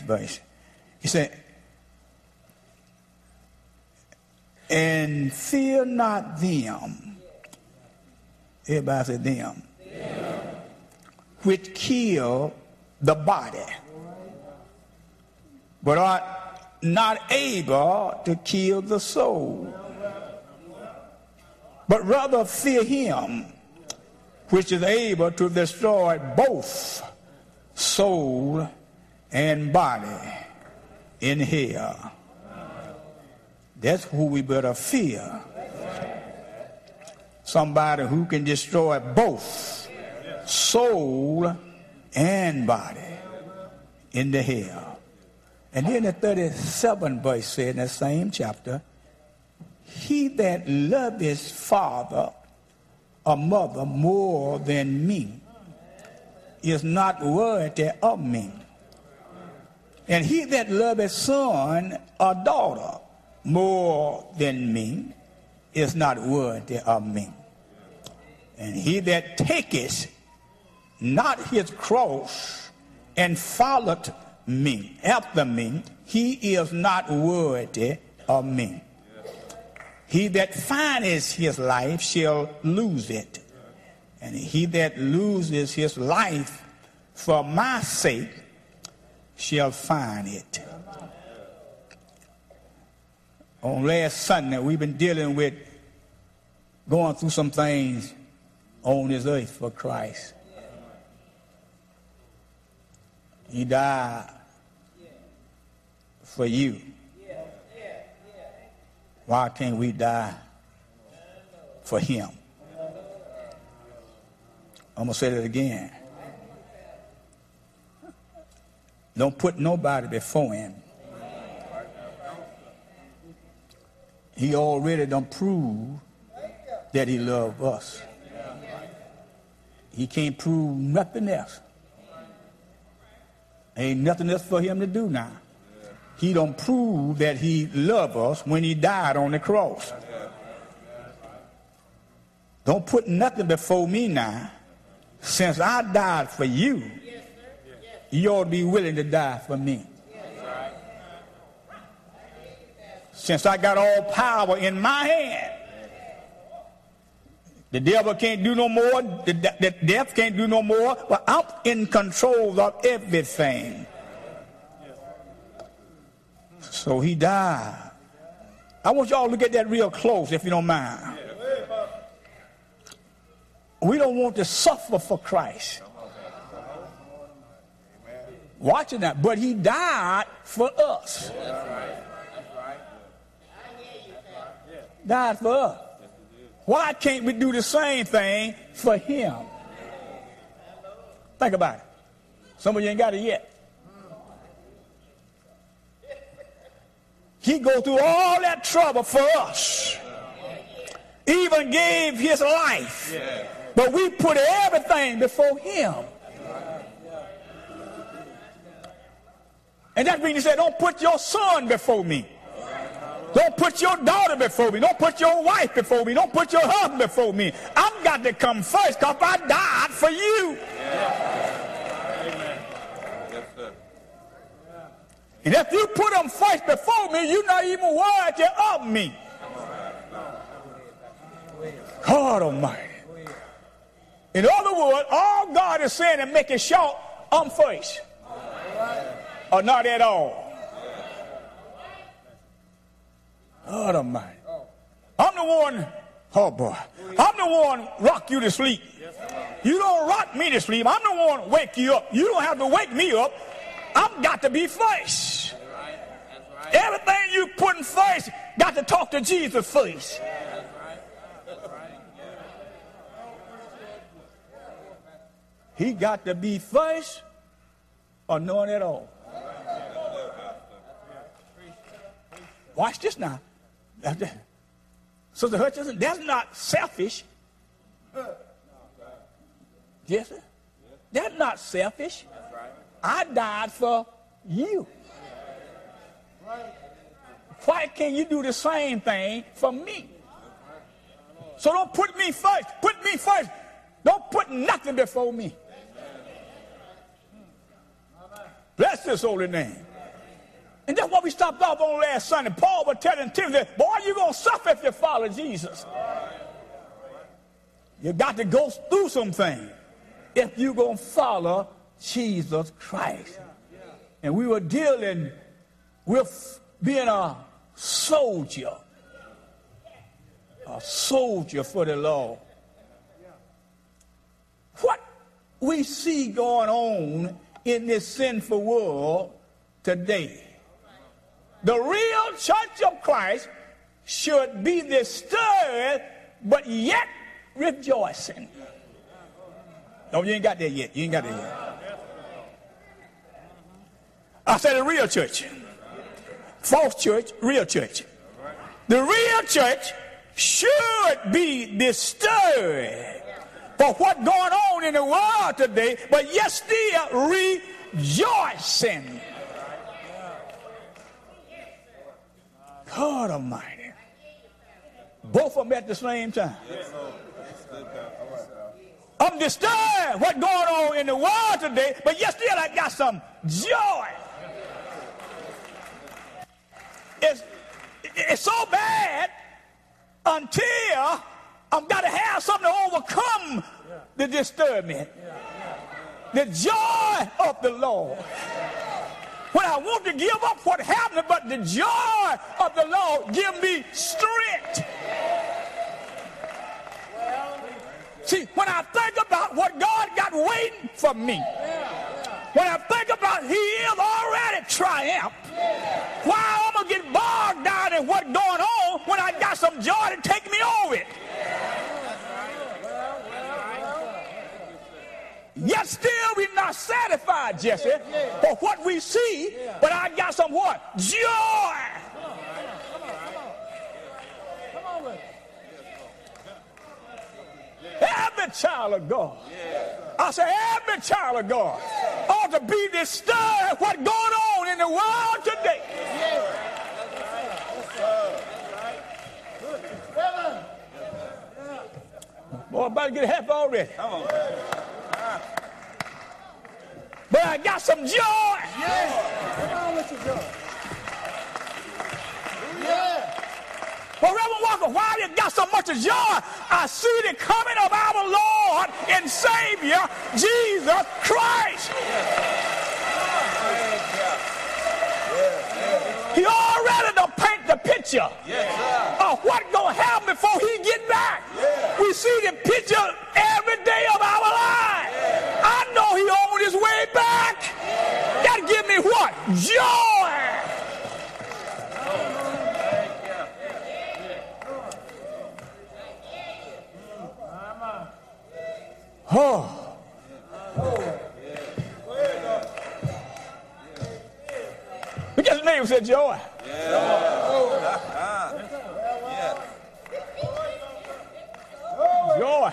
verse. He said, and fear not them. Everybody say them. Which kill the body, but are not able to kill the soul. But rather fear him which is able to destroy both soul and body in hell. That's who we better fear. Somebody who can destroy both soul and body in the hell. And then the 37th verse said in the same chapter, he that loveth his father or mother more than me is not worthy of me. And he that loveth son or daughter more than me is not worthy of me. And he that taketh not his cross and followeth me, after me, he is not worthy of me. He that findeth his life shall lose it. And he that loses his life for my sake shall find it. On last Sunday, we've been dealing with going through some things on this earth for Christ. He died for you. Why can't we die for him? I'm going to say that again. Don't put nobody before him. He already done proved that he loved us. He can't prove nothing else. Ain't nothing else for him to do now. He done prove that he loved us when he died on the cross. Don't put nothing before me now. Since I died for you, you ought to be willing to die for me. Since I got all power in my hand, the devil can't do no more, the death can't do no more, but I'm in control of everything. So he died. I want y'all to look at that real close, if you don't mind. We don't want to suffer for Christ. Watching that, but he died for us. Died for us. Why can't we do the same thing for him? Think about it. Some of you ain't got it yet. He go through all that trouble for us. Even gave his life. But we put everything before him. And that means he said, don't put your son before me. Don't put your daughter before me. Don't put your wife before me. Don't put your husband before me. I've got to come first because I died for you. And if you put them first before me, you're not even worthy of me. God Almighty. In other words, all God is saying and make it short, I'm first. Or not at all. God Almighty. I'm the one, oh boy, I'm the one rock you to sleep. You don't rock me to sleep. I'm the one wake you up. You don't have to wake me up. I've got to be first. Everything you putting first, got to talk to Jesus first. He got to be first or none at all. Watch this now. Sister Hutchinson, that's not selfish. Yes, sir? That's not selfish. I died for you. Why can't you do the same thing for me? So don't put me first. Put me first. Don't put nothing before me. Bless his holy name. And that's what we stopped off on last Sunday. Paul was telling Timothy, boy, you're going to suffer if you follow Jesus. You got to go through some things if you're going to follow Jesus Christ. And we were dealing with being a soldier for the Lord. What we see going on in this sinful world today, the real church of Christ should be disturbed, but yet rejoicing. No, you ain't got that yet. You ain't got that yet. I said the real church. False church, real church. The real church should be disturbed for what's going on in the world today, but yet still rejoicing. God Almighty. Both of them at the same time. I'm disturbed what's going on in the world today, but yet still I got some joy. It's so bad until I've got to have something to overcome the disturbance. The joy of the Lord. When I want to give up what happened, but the joy of the Lord give me strength. See, when I think about what God got waiting for me, when I think about He is already triumphed, why I'm going to get bogged down in what's going on when I got some joy to take me over it? Yet still we're not satisfied, Jesse, for what we see, but I got some what? Joy. Every child of God, I say every child of God ought to be disturbed what's going on in the world today. Boy, I'm about to get happy already. But I got some joy. Come on with your joy. Well, Reverend Walker, why you got so much joy? I see the coming of our Lord and Savior, Jesus Christ. He already done paint the picture of what's going to happen before he get back. We see the picture every day of our lives. I know he on his way back. That give me what? Joy. Oh. Look at his name, said joy. Joy.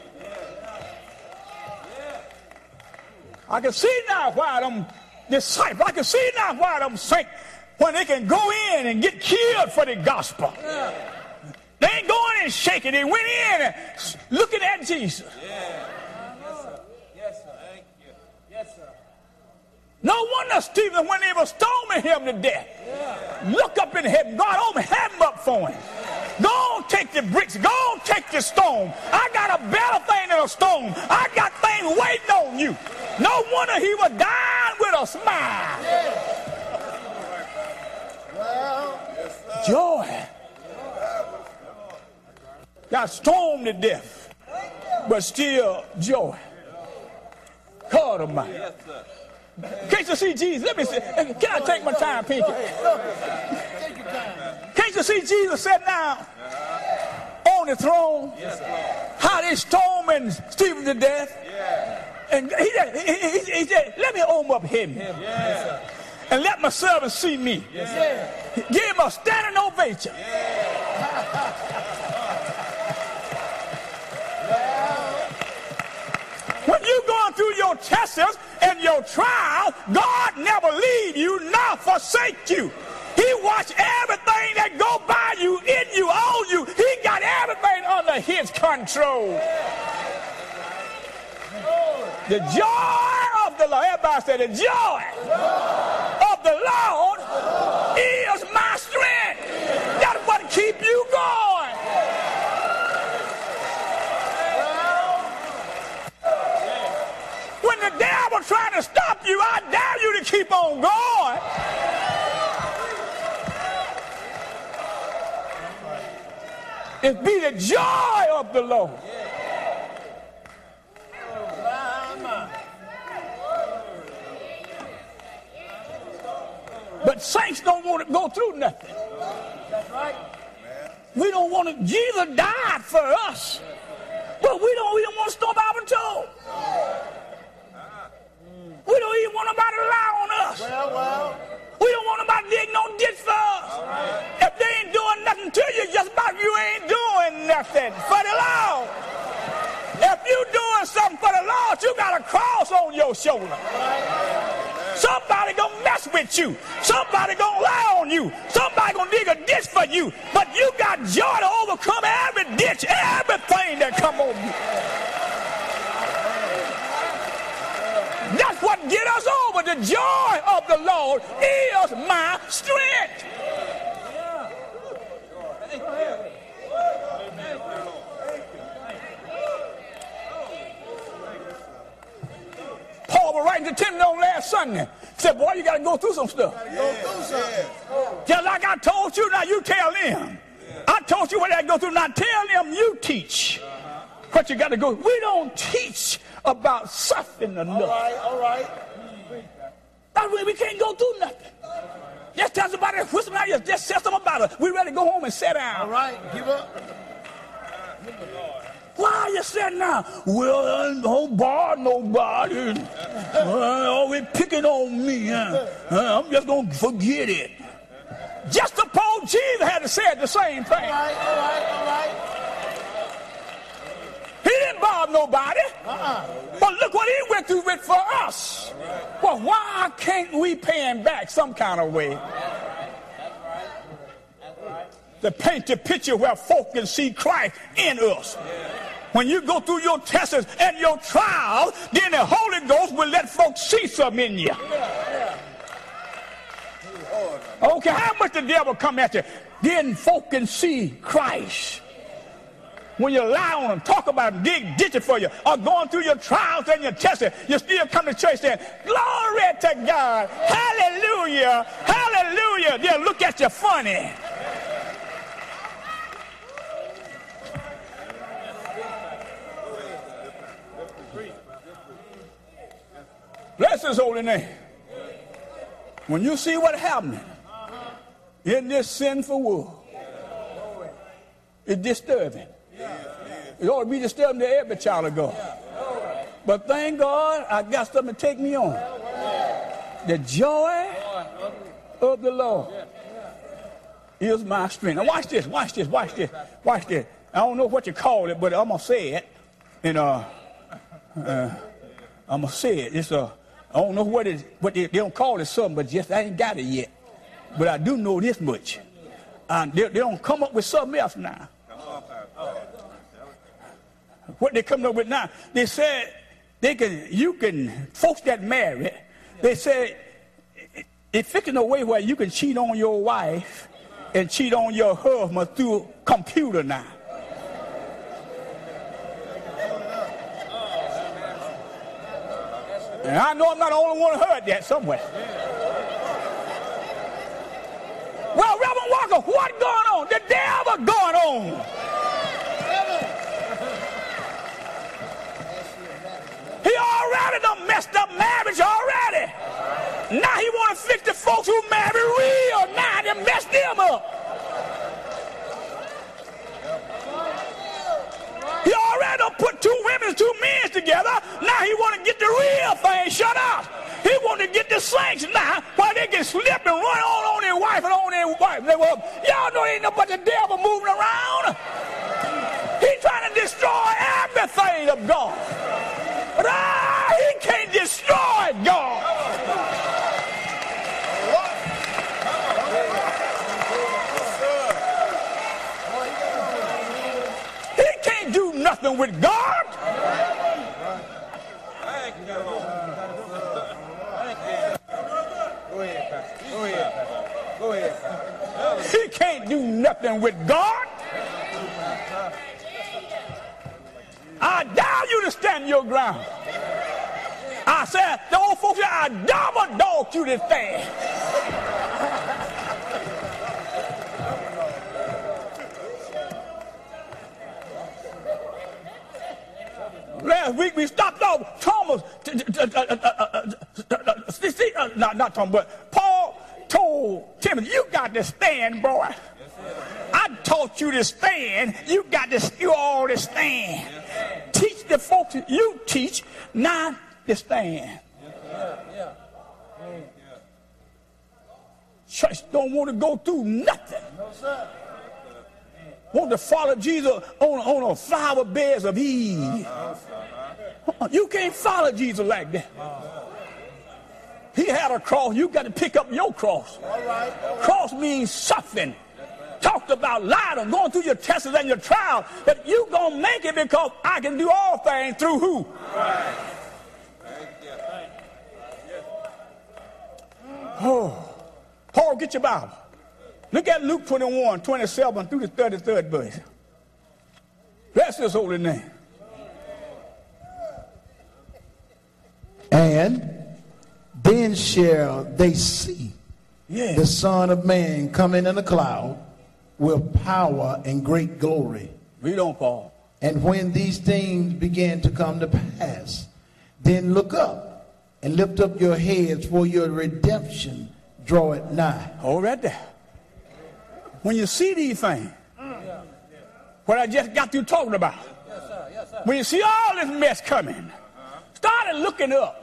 I can see now why them disciples, I can see now why them saints, when they can go in and get killed for the gospel. They ain't going in shaking. They went in and looking at Jesus. No wonder Stephen, when they were stoning him to death, look up in heaven. God, open heaven up for him. Go on, take the bricks. Go on, take the stone. I got a better thing than a stone. I got things waiting on you. No wonder he was dying with a smile. Joy. Got stoned to death, but still joy. God Almighty. Can't you see Jesus? Let me see. Can I take my time, Pinky? Can't you see Jesus sitting down on the throne? How they stoned Stephen to death? And he said, let me open up heaven and let my servant see me. Give him a standing ovation. When you're going through your tests and your trial, God never leave you nor forsake you. He watch everything that go by you, in you, on you. He got everything under his control. The joy of the Lord. Everybody say the joy of the Lord on going. It be the joy of the Lord. But saints don't want to go through nothing. That's right. We don't want to. Jesus died for us, but we don't want to stomp our toe. We don't even want nobody to lie on us. Well. We don't want nobody to dig no ditch for us. Right. If they ain't doing nothing to you, just about you ain't doing nothing for the Lord. If you doing something for the Lord, you got a cross on your shoulder. Right. Somebody gonna mess with you. Somebody gonna lie on you. Somebody gonna dig a ditch for you. But you got joy to overcome every ditch, everything that come on you. That's what get us over. The joy of the Lord is my strength. Paul was writing to Timothy on last Sunday. He said, boy, you got to go through some stuff. Just like I told you, now you tell them. I told you what I go through, now tell them you teach. What you got to go. We don't teach about suffering enough. All right. That way we can't go through nothing. Just tell somebody, whisper out, just tell them about it. We ready to go home and sit down. All right, give up. Why are you sitting down? Well, I don't bar nobody. Always picking on me. I'm just going to forget it. Just suppose Jesus had to say the same thing. All right. He didn't bother nobody. But look what he went through with for us. Well, why can't we pay him back some kind of way? To paint the picture where folk can see Christ in us. When you go through your tests and your trials, then the Holy Ghost will let folks see something in you. Okay, how much the devil come at you? Then folk can see Christ. When you lie on them, talk about them, dig ditches for you, or going through your trials and your tests, you still come to church saying, glory to God, hallelujah, hallelujah. They'll look at you funny. Bless his holy name. When you see what happening in this sinful world, it's disturbing. It ought to be disturbing to every child of God. But thank God I got something to take me on. The joy of the Lord is my strength. Now watch this. I don't know what you call it, but I'm going to say it. And I'm going to say it. I don't know what they don't call it something, but just I ain't got it yet. But I do know this much. They don't come up with something else now. What they come up with now, they said you can, folks that married, they said it's fixing a way where you can cheat on your wife and cheat on your husband through computer now. And I know I'm not the only one who heard that somewhere. Well, Reverend Walker, what's going on? The devil going on. He already done messed up marriage already. Now he want to fix the folks who marry real now and mess them up. He already done put two women and two men together. Now he want to get the real thing shut up. He want to get the saints now while they can slip and run on their wife and on their wife. Y'all know ain't no but the devil moving around. He's trying to destroy everything of God. But he can't destroy God. He can't do nothing with God. Go ahead. He can't do nothing with God. I dare you to stand your ground. I said, the old folks said, I double dog you this thing. Last week we stopped off Thomas, not Thomas, but Paul told Timothy, you got to stand, boy. I taught you to stand. You got to do all to stand. Teach the folks you teach not to stand. Church don't want to go through nothing. Want to follow Jesus on a flower beds of ease. You can't follow Jesus like that. He had a cross. You got to pick up your cross. Cross means suffering. Talked about lying, going through your tests and your trials, but you gonna make it because I can do all things through who? Oh, Paul, get your Bible. Look at Luke 21, 27 through the 33rd verse. Bless his holy name. And then shall they see the Son of Man coming in a cloud with power and great glory. Read on, Paul. And when these things begin to come to pass, then look up and lift up your heads, for your redemption draweth nigh. Hold right there. When you see these things, what I just got through talking about, when you see all this mess coming, start looking up.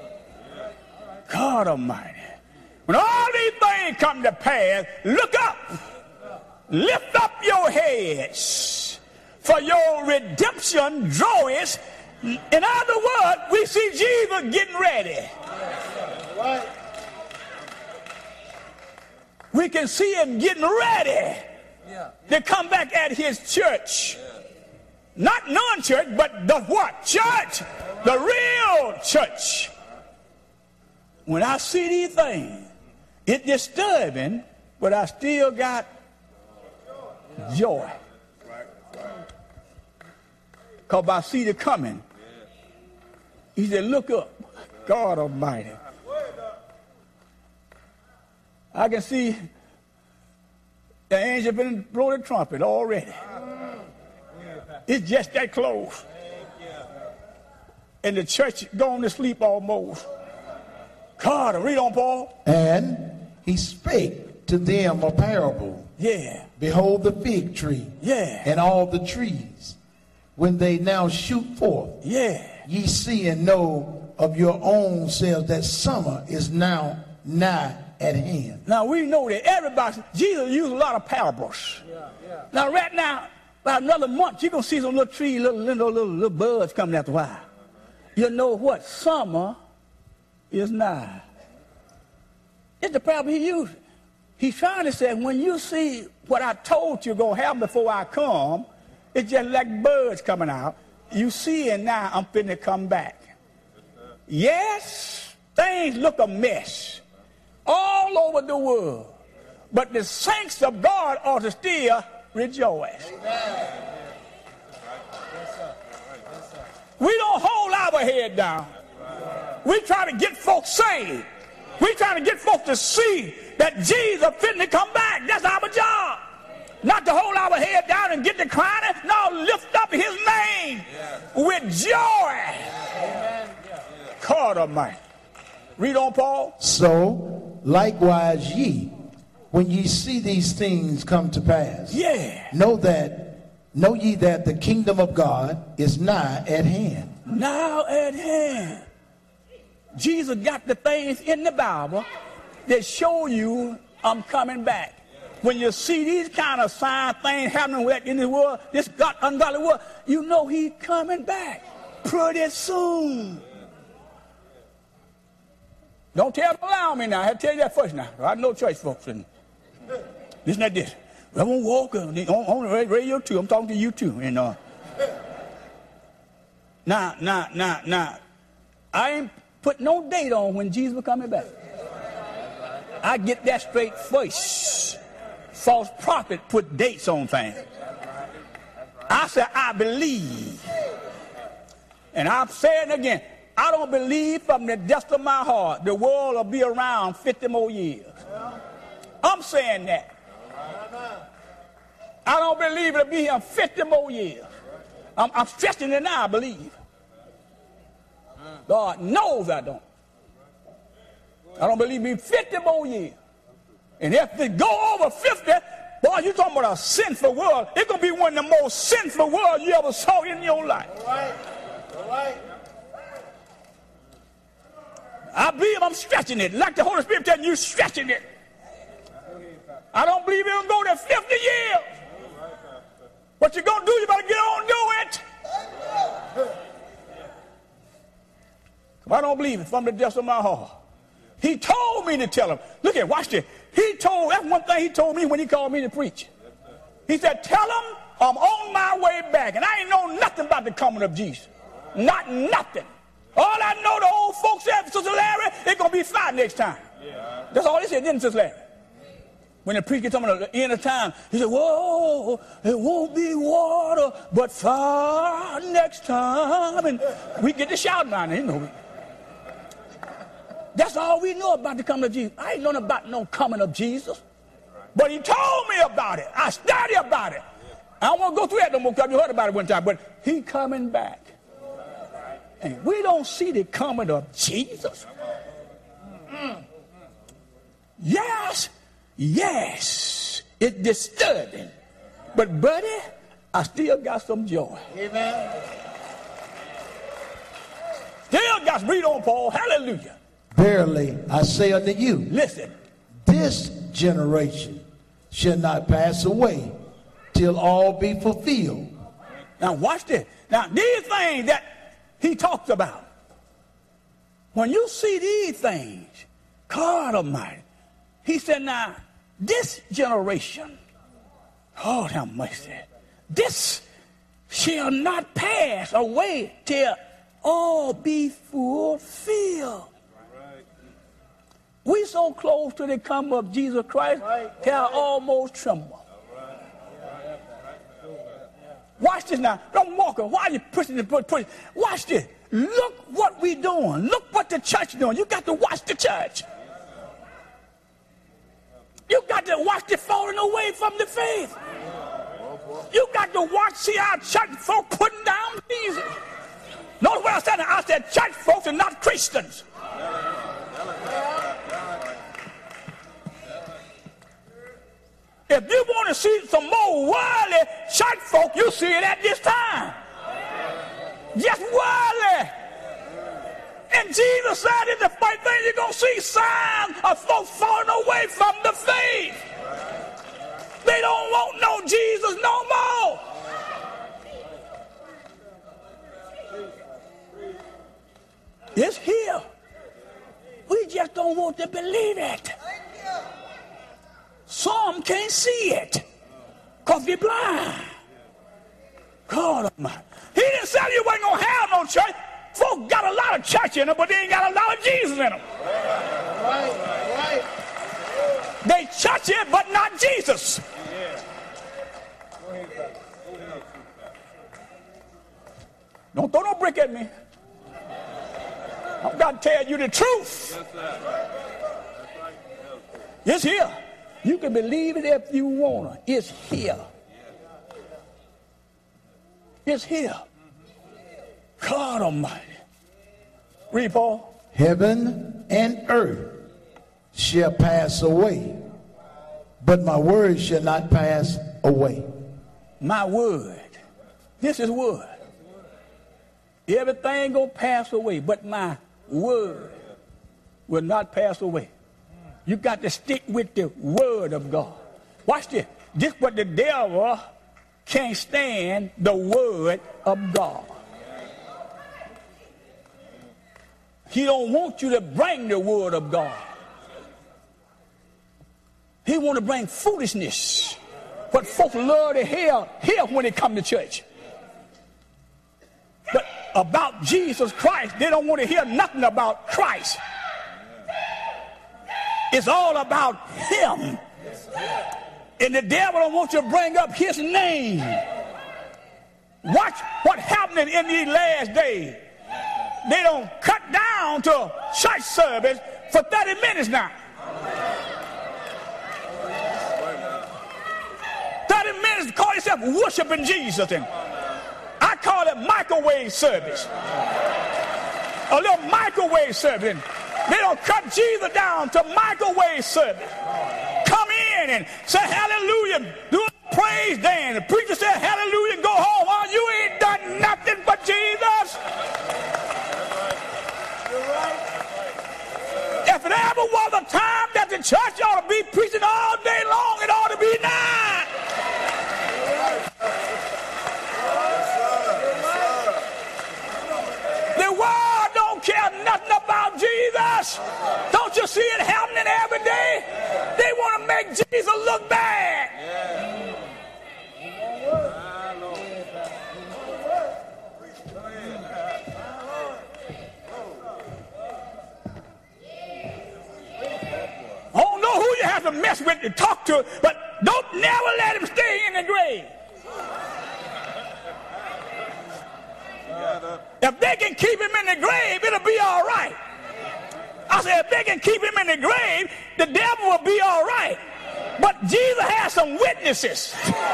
God Almighty. When all these things come to pass, look up. Lift up your heads, for your redemption draweth. In other words, we see Jesus getting ready. We can see him getting ready to come back at his church. Not non-church, but the what? Church. The real church. When I see these things, it's disturbing, but I still got joy. Because I see the coming. He said, look up. God Almighty. I can see the angel been blowing the trumpet already. It's just that close. And the church gone to sleep almost. God, read on, Paul. And he spake to them a parable. Yeah. Behold the fig tree. Yeah. And all the trees, when they now shoot forth. Yeah. Ye see and know of your own selves that summer is now nigh at hand. Now we know that everybody, Jesus used a lot of parables. Now right now, about another month, you're going to see some little trees, little buds coming after a while. You know what? Summer is nigh. It's the parable he used. He's trying to say, when you see what I told you going to happen before I come, it's just like birds coming out. You see it now, I'm finna come back. Yes, things look a mess all over the world. But the saints of God ought to still rejoice. We don't hold our head down. We try to get folks saved. We trying to get folks to see that Jesus finna come back. That's our job. Not to hold our head down and get to crying. No, lift up his name with joy. God Almighty. Read on, Paul. So, likewise ye, when ye see these things come to pass, know ye that the kingdom of God is nigh at hand. Now at hand. Jesus got the things in the Bible that show you I'm coming back. When you see these kind of sign things happening in the world, this ungodly world, you know he's coming back pretty soon. Don't allow me now. I have to tell you that first now. I know church folks. And this and this. I won't walk on the radio too. I'm talking to you too. And now. I ain't put no date on when Jesus was coming back. I get that straight first. False prophet put dates on things. I said, I believe. And I'm saying again, I don't believe from the depths of my heart the world will be around 50 more years. I'm saying that. I don't believe it'll be here 50 more years. I'm stretching it now, I believe. God knows I don't. I don't believe it'll be 50 more years. And if it go over 50, boy, you're talking about a sinful world. It's going to be one of the most sinful worlds you ever saw in your life. All right. All right. I believe I'm stretching it. Like the Holy Spirit telling you, stretching it. I don't believe it'll go to 50 years. What you going to do, you better get on and do it. I don't believe it from the depths of my heart. He told me to tell him. Look at, watch this. That's one thing he told me when he called me to preach. He said, tell him I'm on my way back. And I ain't know nothing about the coming of Jesus. Not nothing. All I know, the old folks said, Sister Larry, it's going to be fine next time. That's all he said, didn't Sister Larry? When the preacher told me at the end of time, he said, whoa, it won't be water, but fire next time. And we get to shout about it, you know. That's all we know about the coming of Jesus. I ain't know about no coming of Jesus. But he told me about it. I studied about it. I don't want to go through that no more because you heard about it one time. But he coming back. And we don't see the coming of Jesus. Yes, it's disturbing. But, buddy, I still got some joy. Amen. Still got some, read on, Paul. Hallelujah. Verily, I say unto you, listen, this generation shall not pass away till all be fulfilled. Now, watch this. Now, these things that he talks about, when you see these things, God Almighty, he said, now, this generation, oh, have mercy, this shall not pass away till all be fulfilled. We so close to the coming of Jesus Christ that I almost tremble. Watch this now. Don't walk on. Why are you pushing it? Watch this. Look what we're doing. Look what the church is doing. You got to watch the church. You got to watch the falling away from the faith. You got to watch, see our church folk putting down Jesus. Notice what I said. I said church folks are not Christians. If you want to see some more worldly church folk, you see it at this time. Just worldly. And Jesus said in the first thing you're going to see signs of folks falling away from the faith. They don't want no Jesus no more. It's here. We just don't want to believe it. Some can't see it because they're blind. God Almighty. He didn't say you wasn't going to have no church. Folks got a lot of church in them, but they ain't got a lot of Jesus in them. Right. They church it, but not Jesus. Don't throw no brick at me. I've got to tell you the truth. It's here. You can believe it if you want to. It's here. It's here. God Almighty. Read, Paul. Heaven and earth shall pass away, but my word shall not pass away. My word. This is word. Everything gonna pass away, but my word will not pass away. You got to stick with the word of God. Watch this. This what the devil can't stand, the word of God. He don't want you to bring the word of God. He want to bring foolishness. But folks love to hear when they come to church. But about Jesus Christ, they don't want to hear nothing about Christ. It's all about him. And the devil don't want you to bring up his name. Watch what's happening in these last days. they don't cut down to church service for 30 minutes now. 30 minutes to call yourself worshiping Jesus. And I call it microwave service. A little microwave service. And they don't cut Jesus down to microwave service. Come in and say hallelujah. Do a praise dance. The preacher said hallelujah and go home. Oh, you ain't done nothing but Jesus. If it ever was a time that the church ought to be preaching all day long, it ought to be now. The world don't care nothing about Jesus. Don't you see it happening every day? They want to make Jesus look bad. I don't know who you have to mess with to talk to, but don't never let him stay in the grave. If they can keep him in the grave, it'll be all right. I said, if they can keep him in the grave, the devil will be all right. But Jesus has some witnesses.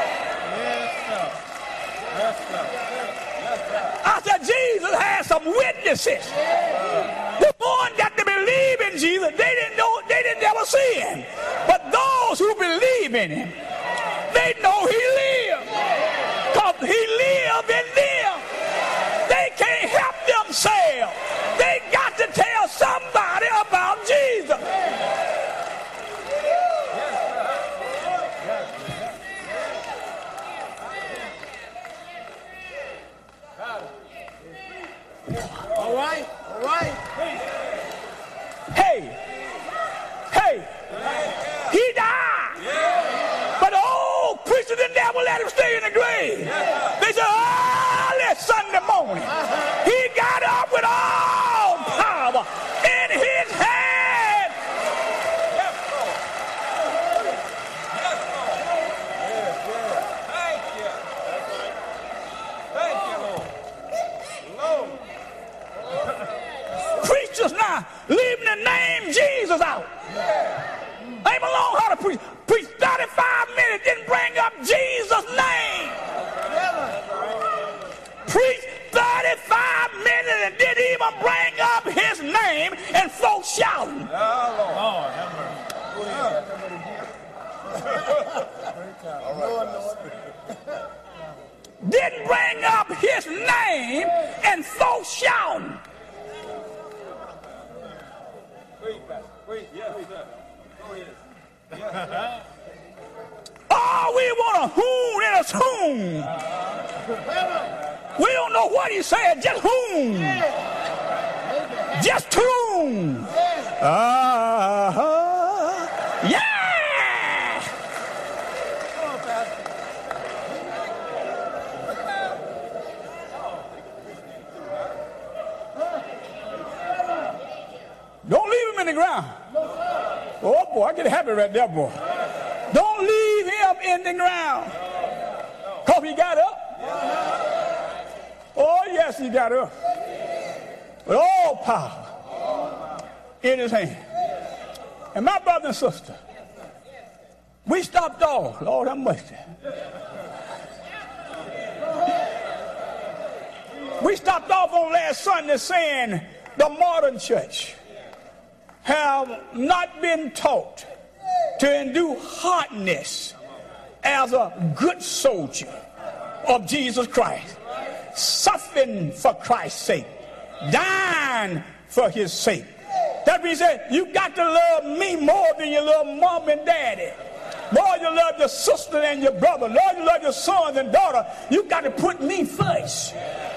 I said, Jesus has some witnesses. The one that they believe in Jesus, they didn't know, they didn't ever see him. But those who believe in him, they know he lived. Because he lived in them. They can't help themselves. They got to tell somebody about Jesus. All right, all right. Hey, he died. But the old preacher didn't ever let him stay in the grave. They said, early Sunday morning, he got up with all power in his hand. Preachers now leaving the name Jesus out. Ain't alone how to preach. Preach 35 minutes, didn't bring up Jesus' name. Preach 35 minutes and didn't even bring up his name, and folks shouting. Didn't bring up his name, and folks shouting. Oh, we want a hoon and a tune. We don't know what he said, just hoon. Just tune. Yeah. Don't leave him in the ground. Oh boy, I get happy right there, boy. Don't leave him in the ground. Because he got up. Oh yes, he got up. With all power in his hand. And my brother and sister, we stopped off. Lord have mercy. We stopped off on last Sunday saying the modern church have not been taught to endure hardness as a good soldier of Jesus Christ, suffering for Christ's sake, dying for his sake. That means that you got to love me more than you love mom and daddy. More you love your sister and your brother. Lord, you love your sons and daughter. You got to put me first.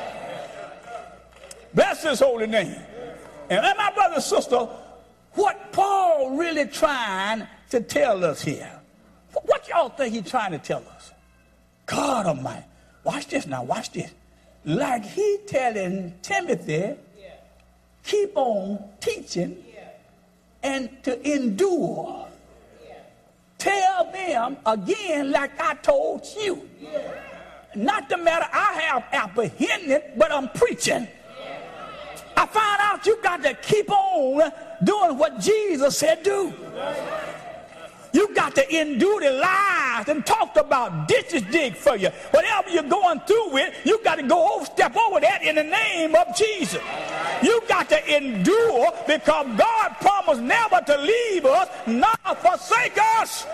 Bless his holy name. And my brother and sister, what Paul really trying to tell us here? What y'all think he's trying to tell us? God Almighty. Watch this now, watch this. Like he telling Timothy, keep on teaching and to endure. Tell them again like I told you. Not the matter I have apprehended, but I'm preaching. I But you got to keep on doing what Jesus said do. You got to endure the lies and talk about ditches dig for you. Whatever you're going through with, you got to go step over that in the name of Jesus. You got to endure because God promised never to leave us, nor forsake us.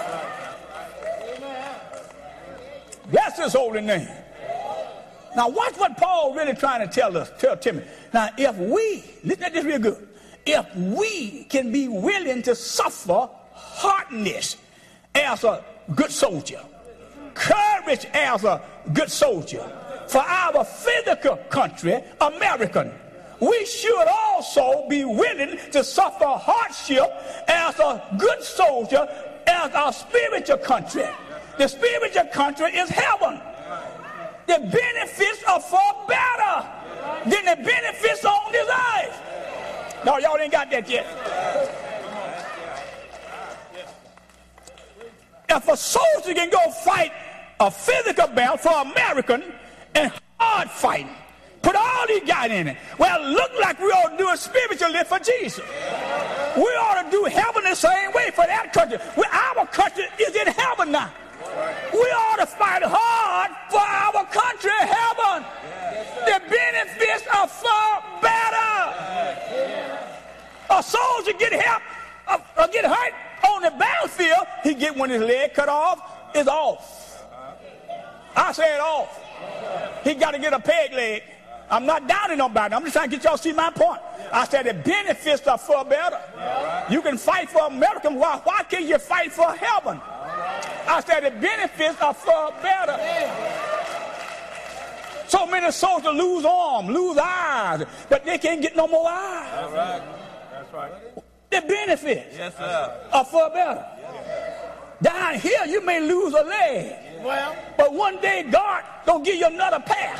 Bless his holy name. Now watch what Paul really trying to tell Timothy. Now if we, listen to this real good, if we can be willing to suffer hardness as a good soldier, courage as a good soldier, for our physical country, American, we should also be willing to suffer hardship as a good soldier as our spiritual country. The spiritual country is heaven. The benefits are far better than the benefits on this earth. No, y'all ain't got that yet. If a soldier can go fight a physical battle for American and hard fighting, put all he got in it, well, look like we ought to do it spiritually for Jesus. We ought to do heaven the same way for that country. Our country is in heaven now. We ought to fight hard for our country, heaven. The benefits are far better. A soldier get hurt on the battlefield, he get when his leg cut off, it's off. I said off. He got to get a peg leg. I'm not downing nobody. I'm just trying to get y'all to see my point. I said the benefits are far better. You can fight for America. Why can't you fight for heaven? I said the benefits are far better. So many soldiers lose arms, lose eyes, but they can't get no more eyes. That's right. That's right. The benefits are far better. Down here, you may lose a leg, but one day God gonna give you another pair.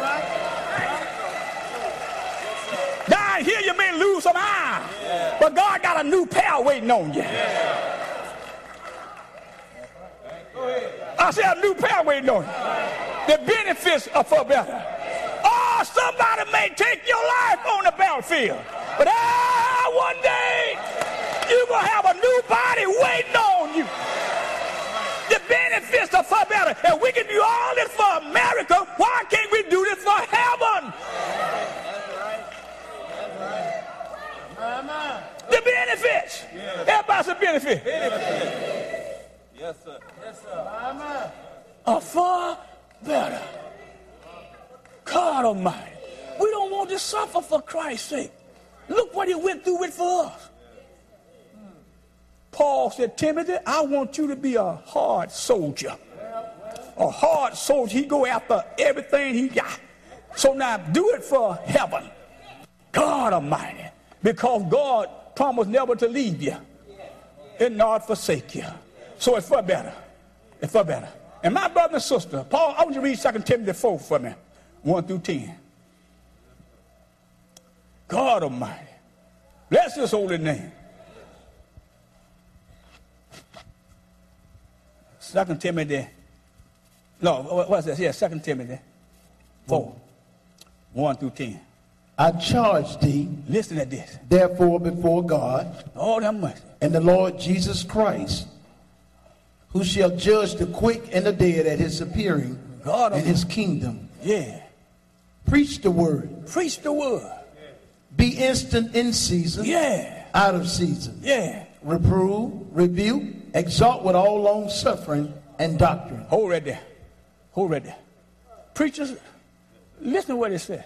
Down here, you may lose some eyes, but God got a new pair waiting on you. I said a new pair waiting on you. The benefits are far better. Oh, somebody may take your life on the battlefield, but one day you're going to have a new body waiting on you. The benefits are far better. And we can do all this for America. Why can't we do this for heaven? The benefits. Everybody's a benefit. Yes, sir. Yes, sir. Are far better. God Almighty. We don't want to suffer for Christ's sake. Look what he went through with for us. Paul said, Timothy, I want you to be a hard soldier. A hard soldier. He go after everything he got. So now do it for heaven. God Almighty. Because God promised never to leave you and not forsake you. So it's far better. It's far better. And my brother and sister, Paul, I want you to read 2 Timothy 4 for me, 1 through 10. God Almighty. Bless his holy name. 2 Timothy. No, what's that? Yeah, 2 Timothy 4, 1 through 10. I charge thee, listen to this, therefore before God, all that much, and the Lord Jesus Christ, who shall judge the quick and the dead at his appearing in his kingdom. Yeah. Preach the word. Preach the word. Be instant in season. Yeah. Out of season. Yeah. Reprove, rebuke, exhort with all long suffering and doctrine. Hold right there. Hold right there. Preachers, listen to what it says.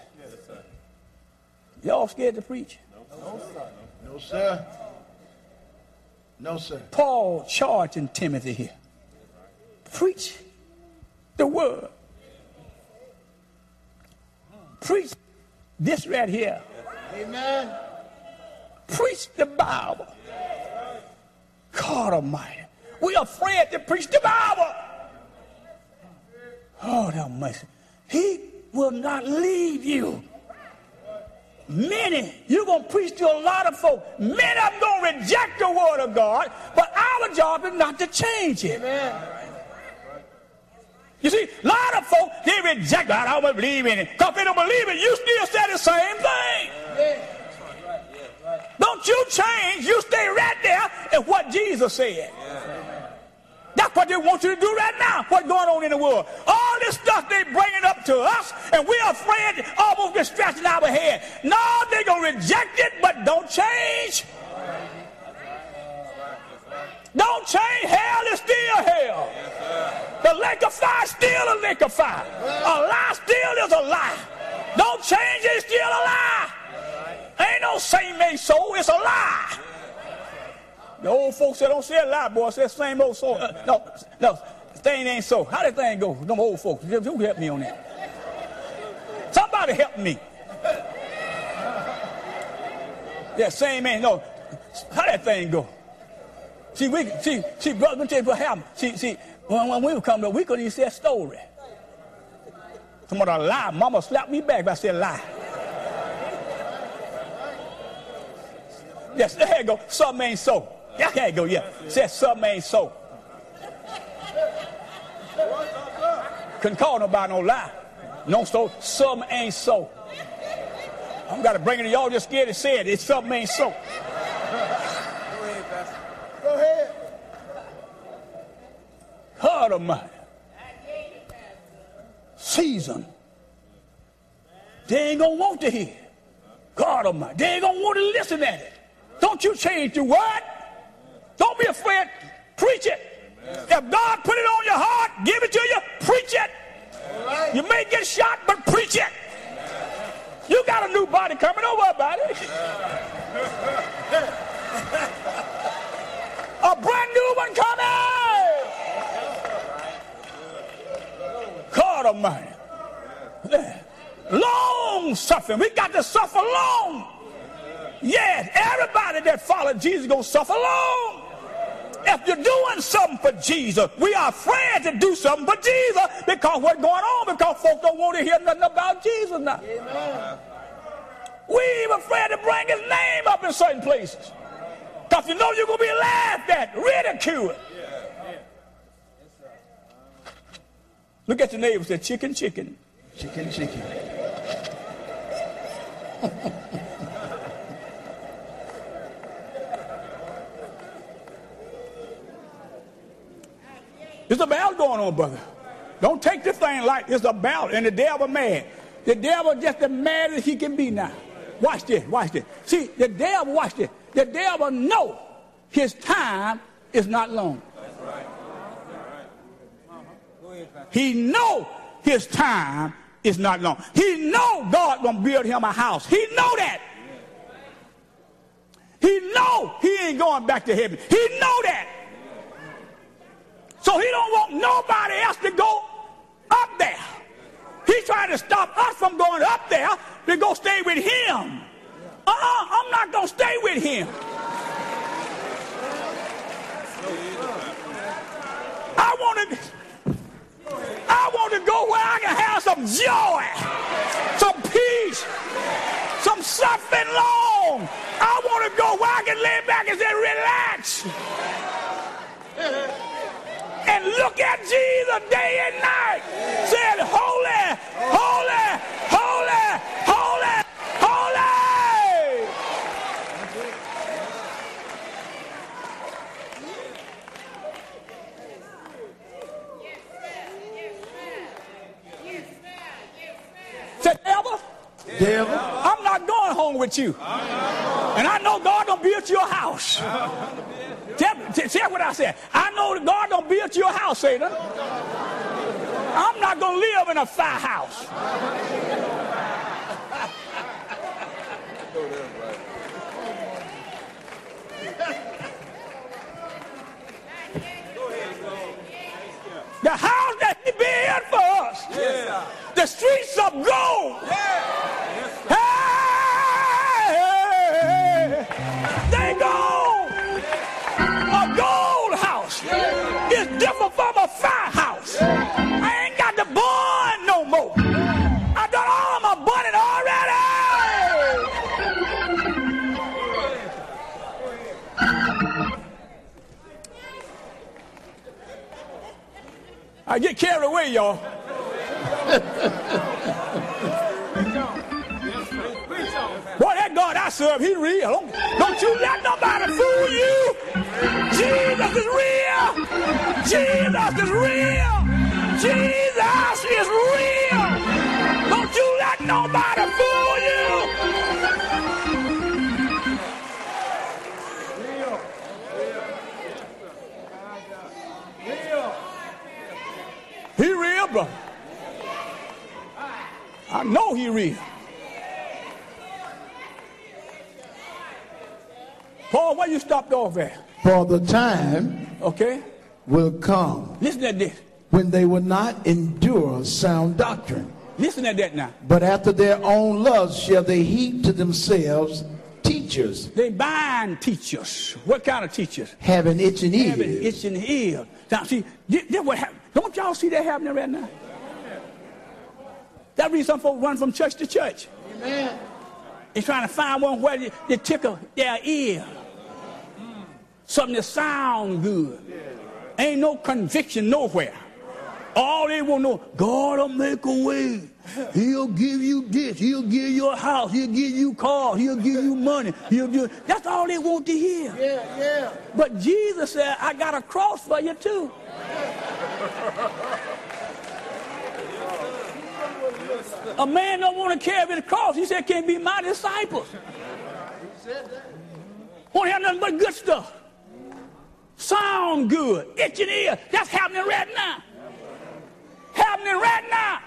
Y'all scared to preach? No, sir. No, sir. No, sir. Paul charging Timothy here. Preach the word. Preach this right here. Amen. Preach the Bible. God Almighty. We are afraid to preach the Bible. Oh, that mercy. He will not leave you. Many, you're going to preach to a lot of folk. Many of them going to reject the word of God, but our job is not to change it. Amen. You see, a lot of folk, they reject God. I don't believe in it. Because if they don't believe it, you still say the same thing. Don't you change. You stay right there at what Jesus said. That's what they want you to do right now. What's going on in the world? All this stuff they bringing up to us, and we're afraid, almost get scratching our head. No, they're going to reject it, but don't change. Don't change. Hell is still hell. The lake of fire is still a lake of fire. A lie still is a lie. Don't change it, it's still a lie. Ain't no same ain't so, it's a lie. The old folks say, don't say a lie, boy. Say same old soul. No, thing ain't so. How that thing go? Them old folks. Who help me on that? Somebody help me. Yeah, same ain't no. How that thing go? See, brother, let me tell you what happened. See, when we were coming up, we couldn't even say a story. Somebody lie. Mama slapped me back if I said lie. Yes, there you go. Something ain't so. Yeah, there you go, yeah. Said something ain't so. Couldn't call nobody no lie. No, so something ain't so. I've got to bring it to y'all just scared to say it. It's something ain't so. Go ahead. God Almighty. Season. They ain't going to want to hear. God Almighty. They ain't going to want to listen at it. Don't you change your word. Don't be afraid. Preach it. Amen. If God put it on your heart, give it to you, preach it. Right. You may get shot, but preach it. Amen. You got a new body coming, don't worry about it. A brand new one coming. God Almighty. Long suffering. We got to suffer long. Yes, everybody that follows Jesus is going to suffer long. If you're doing something for Jesus, we are afraid to do something for Jesus because what's going on, because folks don't want to hear nothing about Jesus now. Amen. We even afraid to bring his name up in certain places because you know you're going to be laughed at, ridiculed. Look at your neighbor and say, chicken, chicken. Chicken, chicken. There's a battle going on, brother. Don't take this thing like it's a battle and the devil mad. The devil just as mad as he can be now. Watch this, watch this. See, the devil, watch this. The devil know his time is not long. He know his time is not long. He know God gonna build him a house. He know that. He know he ain't going back to heaven. He know that. So he don't want nobody else to go up there. He's trying to stop us from going up there to go stay with him. I'm not going to stay with him. I want to go where I can have some joy, some peace, some something long. I want to go where I can lay back and say, relax. And look at Jesus day and night. Said, holy, holy, holy, holy, holy. Said, devil, I'm not going home with you. And I know God don't build your house. Tell what I said. I know that God don't build your house, Satan. I'm not going to live in a firehouse. The house that he built for us. Yeah. The streets of gold. Yeah. Hey, they gold. A gold house is different from a firehouse. I ain't got the burn no more. I done all my burning already. I get carried away, y'all. Boy, that God I serve, he real. Don't you let nobody fool you. Jesus is real. Jesus is real. Jesus is real. Don't you let nobody fool you. He real, brother. I know he real. Paul, where you stopped off at? For the time will come. Listen to this. When they will not endure sound doctrine. Listen to that now. But after their own lusts shall they heap to themselves teachers. They bind teachers. What kind of teachers? Having itching ears. Having itching ears. Now, see, this what happened. Don't y'all see that happening right now? That reason some folks run from church to church. Amen. They're trying to find one where they tickle their ear. Something that sounds good. Ain't no conviction nowhere. All they want to know, God will make a way. He'll give you this. He'll give you a house. He'll give you cars. He'll give you money. That's all they want to hear. Yeah. But Jesus said, I got a cross for you too. A man don't want to carry the cross. He said, can't be my disciples. Want to have nothing but good stuff. Sound good. Itching ear. That's happening right now. Happening right now.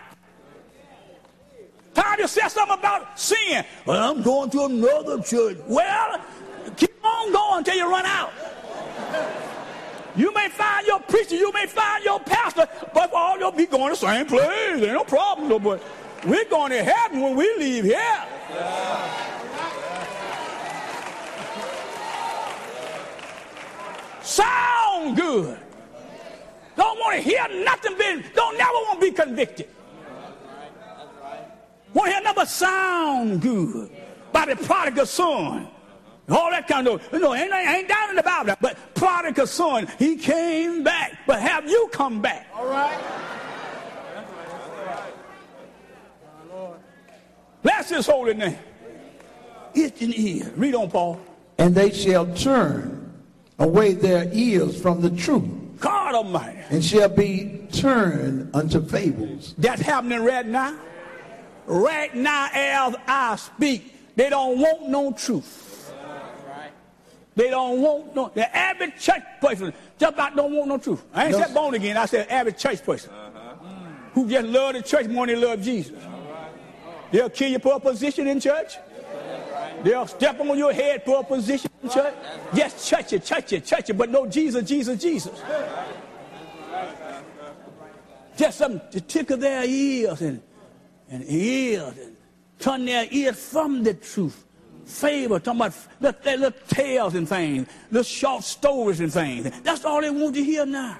Time to say something about sin. Well, I'm going to another church. Well, keep on going until you run out. You may find your preacher, you may find your pastor, but all you'll be going to the same place. Ain't no problem, no, but we're going to heaven when we leave here. Sound good. Don't want to hear nothing. Don't never want to be convicted. Want to hear nothing but sound good by the prodigal son. All that kind of, ain't down in the Bible. But prodigal son, he came back. But have you come back? All right. Bless his holy name. Itching ears. Read on, Paul. And they shall turn away their ears from the truth. God Almighty. And shall be turned unto fables. That's happening right now. Right now as I speak. They don't want no truth. They don't want no. The average church person just about don't want no truth. I ain't said born again. I said average church person. Who just love the church more than they love Jesus. They'll kill you for a position in church. They'll step on your head for a position in church. Just church it, but no Jesus. Just something to tickle their ears and turn their ears from the truth. Favor, talking about their little tales and things, little short stories and things. That's all they want to hear now.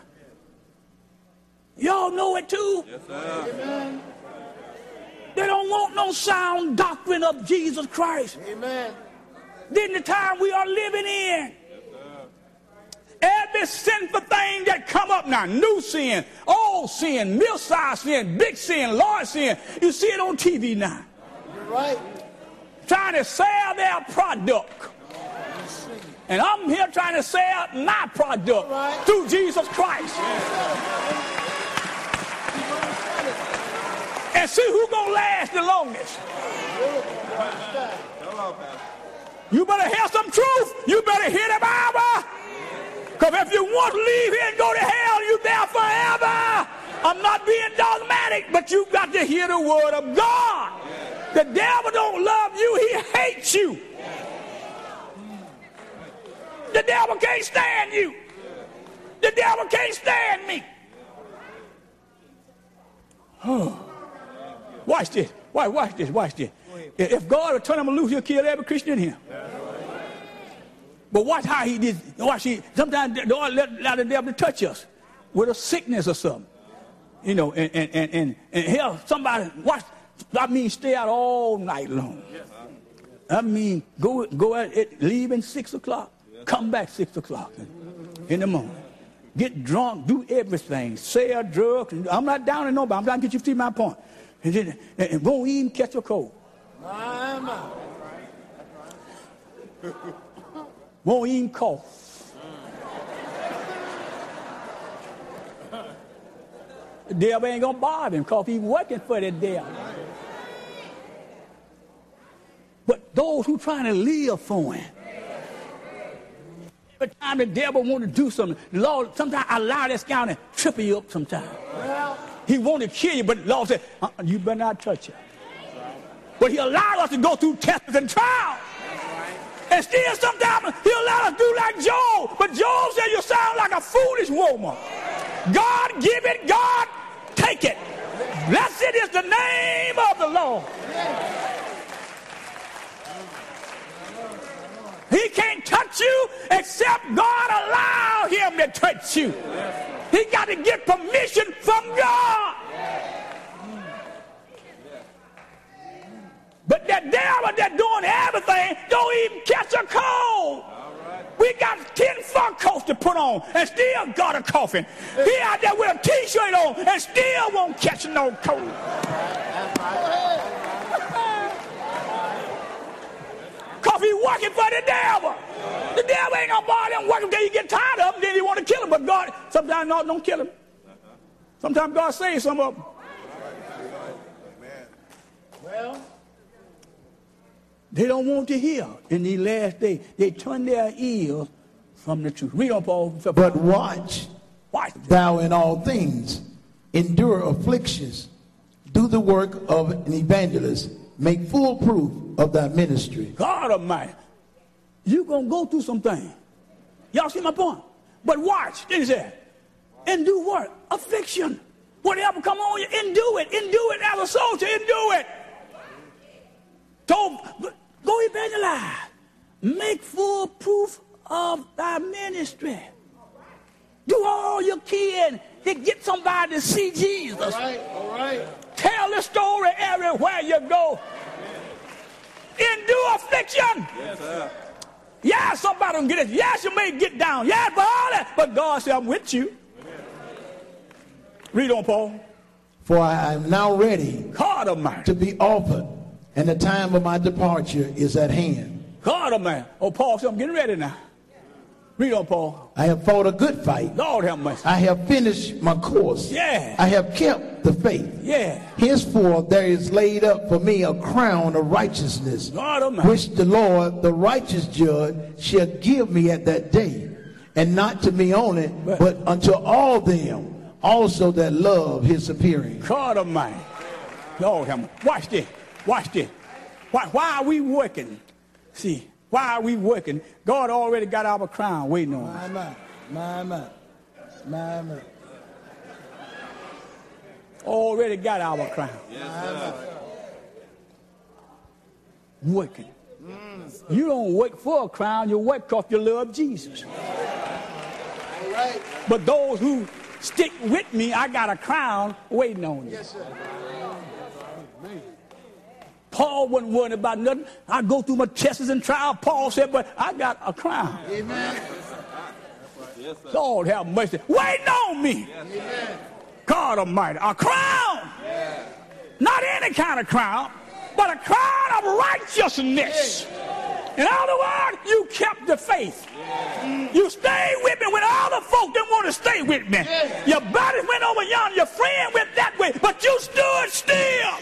Y'all know it too. Yes, sir. Amen. They don't want no sound doctrine of Jesus Christ. Amen. Then the time we are living in. Every sinful thing that come up now, new sin, old sin, middle-sized sin, big sin, large sin, you see it on TV now. You're right. Trying to sell their product. And I'm here trying to sell my product through Jesus Christ. And see who's going to last the longest. You better hear some truth. You better hear the Bible. Because if you want to leave here and go to hell, you're there forever. I'm not being dogmatic, but you've got to hear the word of God. The devil don't love you. He hates you. The devil can't stand you. The devil can't stand me. Oh. Watch this. Watch this. If God would turn him loose, he'll kill every Christian in here. But watch how he did. Sometimes the Lord let the devil touch us with a sickness or something. And hell, somebody, watch. I mean, stay out all night long. I mean, go out, leave at 6 o'clock, come back 6 o'clock in the morning. Get drunk, do everything, sell drugs. I'm not down on nobody. I'm trying to get you to see my point. And go eat and catch a cold. Won't even cough. The devil ain't going to bother him because he's working for the devil. But those who trying to live for him, every time the devil want to do something, the Lord sometimes allow this guy to trip you up sometimes. He want to kill you, but the Lord said, you better not touch it. But he allowed us to go through tests and trials. And still sometimes he'll let us do like Job. But Job said, you sound like a foolish woman. God give it, God take it. Blessed is the name of the Lord. He can't touch you except God allow him to touch you. He got to get permission from God. But that devil that's doing everything don't even catch a cold. We got 10 fur coats to put on and still got a coffin. He out there with a t-shirt on and still won't catch no cold. Because he's working for the devil. The devil ain't gonna bother him working until you get tired of him, then you want to kill him. But God, sometimes God don't kill him. Sometimes God saves some of them. Well, they don't want to hear in these last days. They turn their ears from the truth. Read on, Paul. But watch thou in all things, endure afflictions, do the work of an evangelist, make full proof of thy ministry. God Almighty, you're going to go through some things. Y'all see my point? But watch, then he said, and do what? Affliction. Whatever come on you, endure it. Endure it as a soldier, endure it. So, go evangelize. Make full proof of thy ministry. Do all you can to get somebody to see Jesus. all right. Tell the story everywhere you go. Endure affliction. Yes, sir. Yeah, somebody will get it. Yes, you may get down. Yeah, but all that. But God said, I'm with you. Read on, Paul. For I am now ready God Almighty. to be offered, and the time of my departure is at hand. God Almighty. Oh, Paul said, I'm getting ready now. Read on, Paul. I have fought a good fight. Lord have mercy. I have finished my course. Yeah. I have kept the faith. Yeah. Henceforth there is laid up for me a crown of righteousness, God Almighty. which the Lord, the righteous judge, shall give me at that day, and not to me only, but unto all them also that love his appearing. God Almighty. Lord have mercy. Watch this. Watch this. Why are we working? See, why are we working? God already got our crown waiting on us. My. Already got our crown. Yes, Working. You don't work for a crown, you work because you love Jesus. All right. But those who stick with me, I got a crown waiting on you. Yes, sir. Paul wasn't worried about nothing. I go through my tests and trials. Paul said, but I got a crown. Amen. yes, sir. Lord have mercy. Waiting on me. Amen. God Almighty. A crown. Yeah. Not any kind of crown, but a crown of righteousness. In other words, you kept the faith. You stayed with me when all the folk didn't want to stay with me. Your buddies went over yonder, your friend went that way, but you stood still.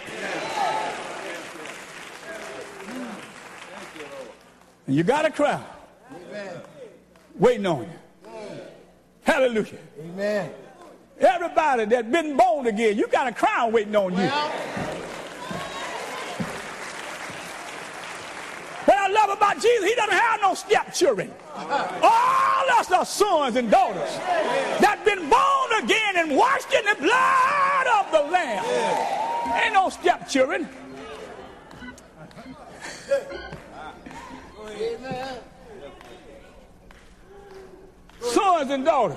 And you got a crown waiting on you. Hallelujah. Amen. Everybody that's been born again, you got a crown waiting on you. What I love about Jesus, he doesn't have no stepchildren. All us are sons and daughters that been born again and washed in the blood of the Lamb. Ain't no stepchildren. Amen. Sons and daughters.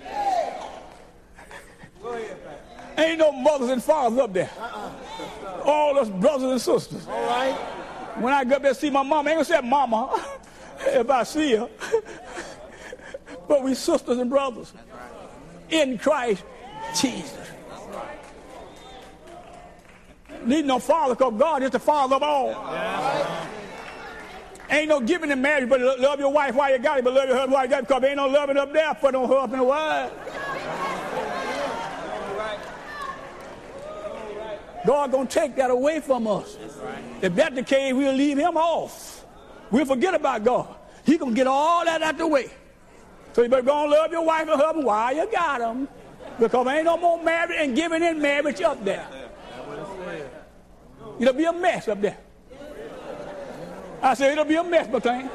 Ain't no mothers and fathers up there. All us brothers and sisters. All right. When I go up there to see my mama, I ain't gonna say mama if I see her. But we sisters and brothers in Christ Jesus. Need no father because God is the father of all. Ain't no giving in marriage, but love your wife while you got it, but love your husband while you got it, because there ain't no loving up there for no husband and wife. God gonna take that away from us. If that's the case, we'll leave him off. We'll forget about God. He gonna get all that out the way. So you better go and love your wife and husband while you got them, because there ain't no more marriage and giving in marriage up there. It'll be a mess up there. I said it'll be a mess, McLean.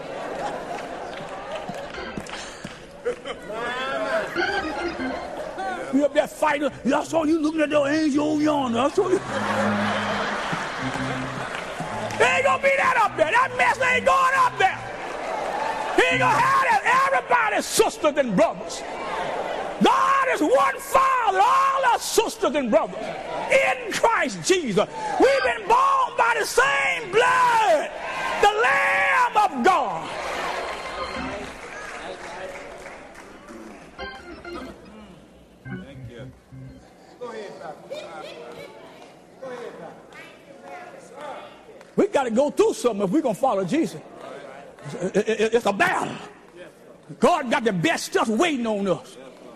We up there fighting. I saw you looking at the angel yonder. I saw you. There ain't gonna be that up there. That mess ain't going up there. He ain't gonna have that. Everybody's sisters and brothers. God is one Father, all our sisters and brothers in Christ Jesus. We've been born by the same blood, the Lamb of God. We got to go through something if we're going to follow Jesus. It's a battle. God got the best stuff waiting on us.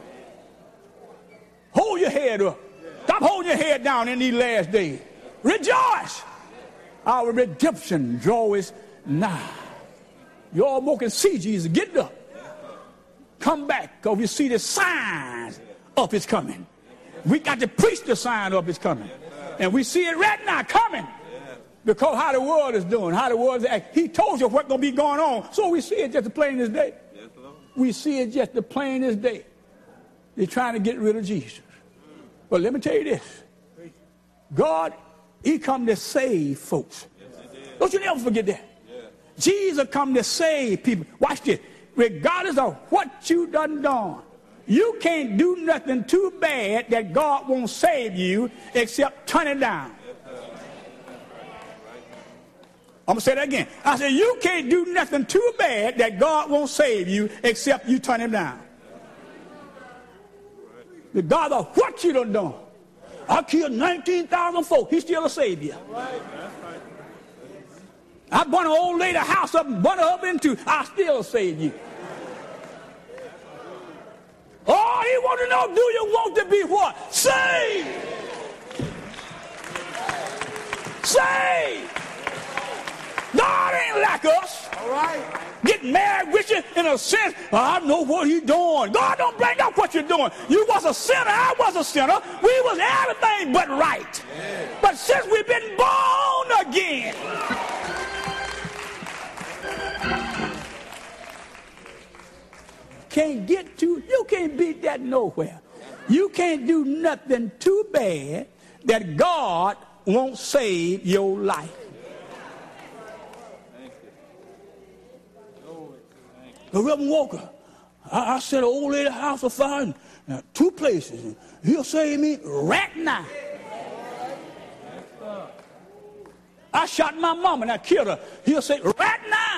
Hold your head up. Stop holding your head down in these last days. Rejoice. Our redemption draws nigh. You all can see Jesus. Get up. Come back, because you see the signs of his coming. We got to preach the sign of his coming. And we see it right now coming. Because how the world is doing, how the world is acting. He told you what's going to be going on. So we see it just the plain as day. We see it just the plain as day. They're trying to get rid of Jesus. But let me tell you this. God, he come to save folks. Don't you never forget that. Jesus come to save people. Watch this. Regardless of what you done, you can't do nothing too bad that God won't save you except turn it down. I'm going to say that again. I said, you can't do nothing too bad that God won't save you except you turn him down. Regardless of what you done. I killed 19,000 folks. He's still a savior. I burned an old lady house up and burned her up into. I still save you. Oh, he want to know, do you want to be what? Saved. Saved. God ain't like us. All right. Get married with you in a sense. I know what he's doing. God don't bring up what you're doing. You was a sinner. I was a sinner. We was everything but right. Yeah. But since we've been born again, you can't beat that nowhere. You can't do nothing too bad that God won't save your life. The Reverend Walker, I set an old lady house of fire in 2 places. And he'll save me right now. I shot my mama and I killed her. He'll say right now.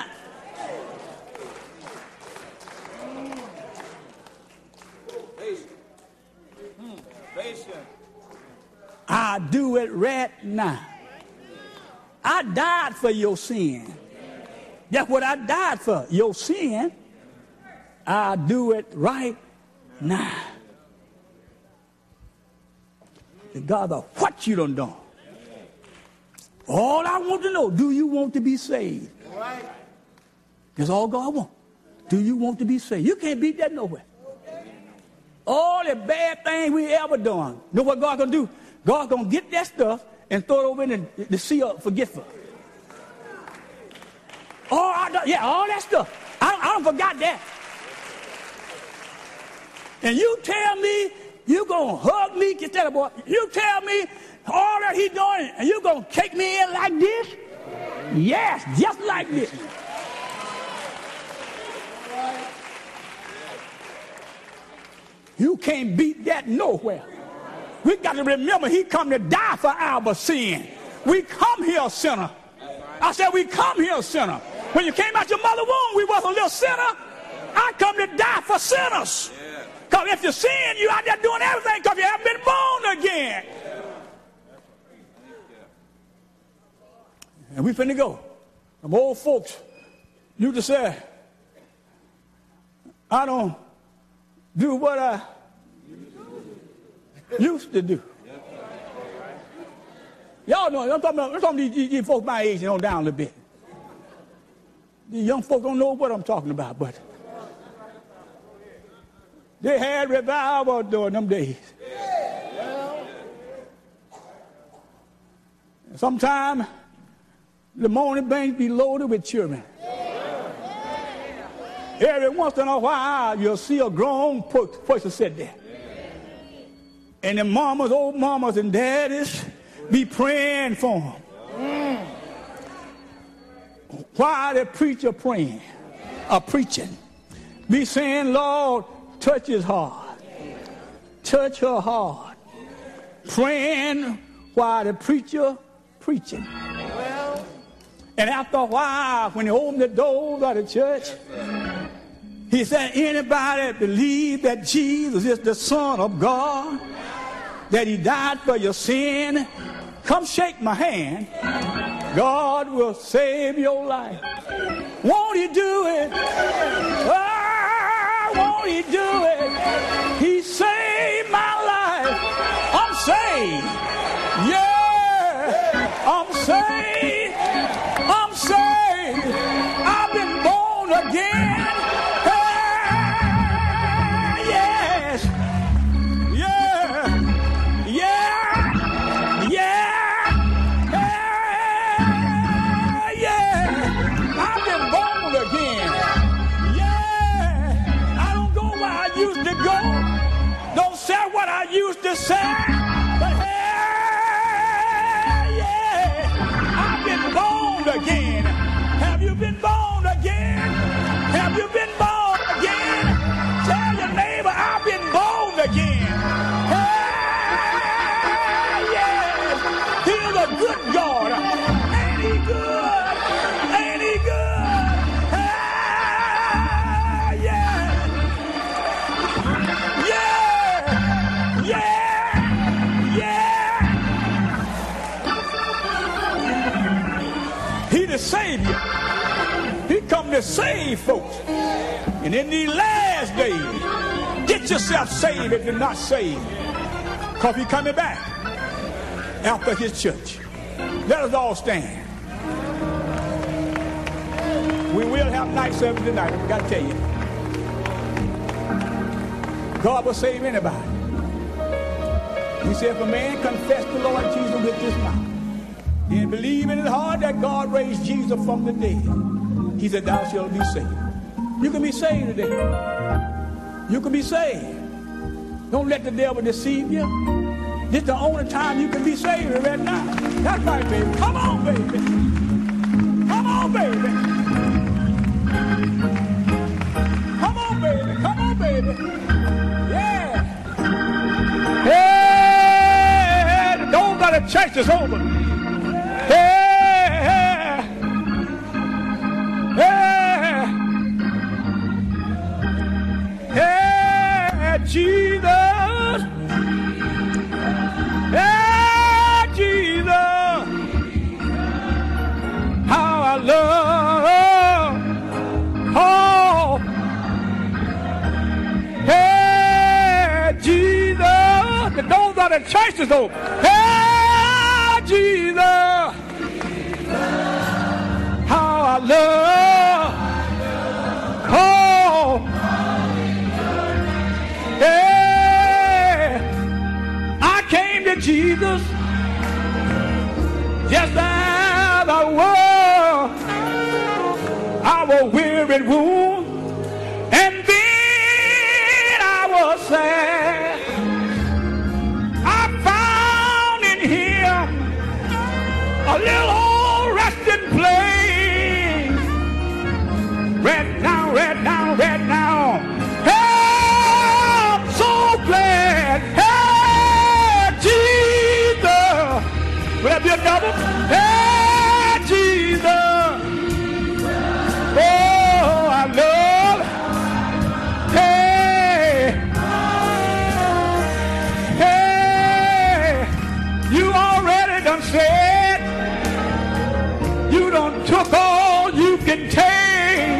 I do it right now. I died for your sin. That's what I died for, your sin. I do it right now. God, what you done done? All I want to know, do you want to be saved? That's all God wants. Do you want to be saved? You can't beat that nowhere. All the bad things we ever done. Know what God gonna do? God gonna get that stuff and throw it over in the sea of forgetful. All that stuff. I don't forgot that. And you tell me you gonna hug me, get that boy. You tell me all that he doing, and you gonna take me in like this? Yes, just like this. You can't beat that nowhere. We got to remember he come to die for our sin. We come here a sinner. I said we come here a sinner. When you came out your mother's womb, we was a little sinner. I come to die for sinners. Because if you sin, you out there doing everything because you haven't been born again. And we finna go. Them old folks Luther said, I don't do what I used to do. Y'all know, I'm talking about these folks my age and on down a little bit. These young folks don't know what I'm talking about, but they had revival during them days. Sometimes the morning banks be loaded with children. Every once in a while, you'll see a grown person sit there. And the mamas, old mamas and daddies be praying for them. While the preacher praying, preaching, be saying, Lord, touch his heart. Touch her heart. Praying while the preacher preaching. And after a while, when he opened the doors of the church, he said, anybody believe that Jesus is the Son of God, that he died for your sin, come shake my hand. God will save your life. Won't he do it? Oh, won't he do it? He saved my life. I'm saved. Yeah, I'm saved. I'm saved. I've been born again. Yes. Yeah. Yeah. Yeah. I've been born again. Yeah. I don't go where I used to go. Don't say what I used to say. But I've been born again. Have you been born again? Have you been born again? Tell your neighbor, I've been born again. Yeah. He's a good God. Ain't he good? Ain't he good? Yeah. Yeah. Yeah. He the Savior. He come to save folks. And in these last days, get yourself saved if you're not saved. Because he's coming back after his church. Let us all stand. We will have night service tonight. I got to tell you. God will save anybody. He said, if a man confess the Lord Jesus with his mouth and believe in his heart that God raised Jesus from the dead, he said, thou shalt be saved. You can be saved today. You can be saved. Don't let the devil deceive you. This is the only time you can be saved right now. That's right, baby. Come on, baby. Come on, baby. Come on, baby. Come on, baby. Yeah. Hey, the doors of the church is open. Hey, hey, hey, Jesus. Hey, Jesus. How I love. Oh. Hey, Jesus. The doors of the church is open. Hey, Jesus. How I love. Oh. Hey. I came to Jesus just as I was. I was weary, wound, and then I was sad. I found in him a little old resting place. Right now, right now, right now. Hey, I'm so glad. Hey, Jesus. Will that be a double? Hey, Jesus. Oh, I love. Hey. Hey. You already done said. You done took all you can take.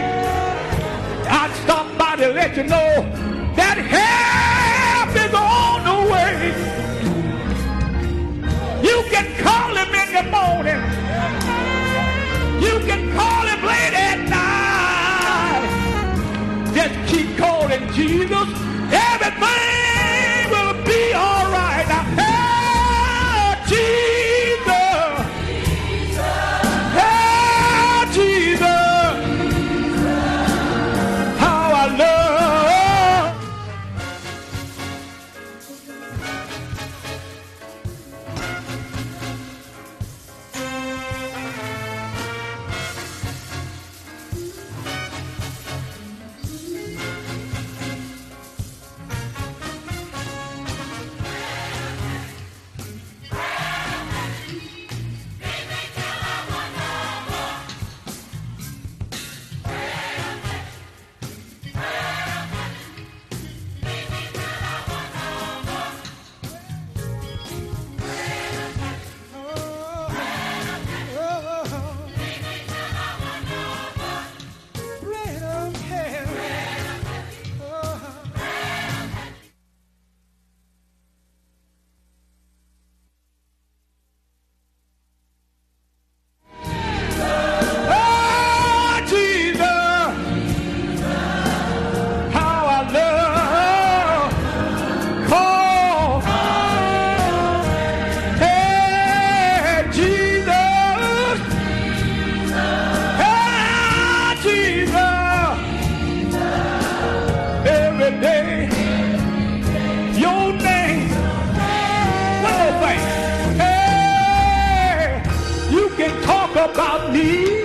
about me.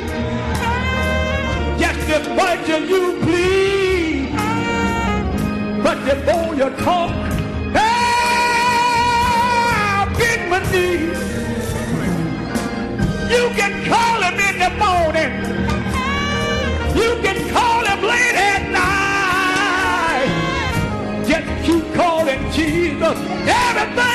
Just as much as you please. But before you talk, I'll bend my knees. You can call him in the morning. You can call him late at night. Just keep calling Jesus. Everything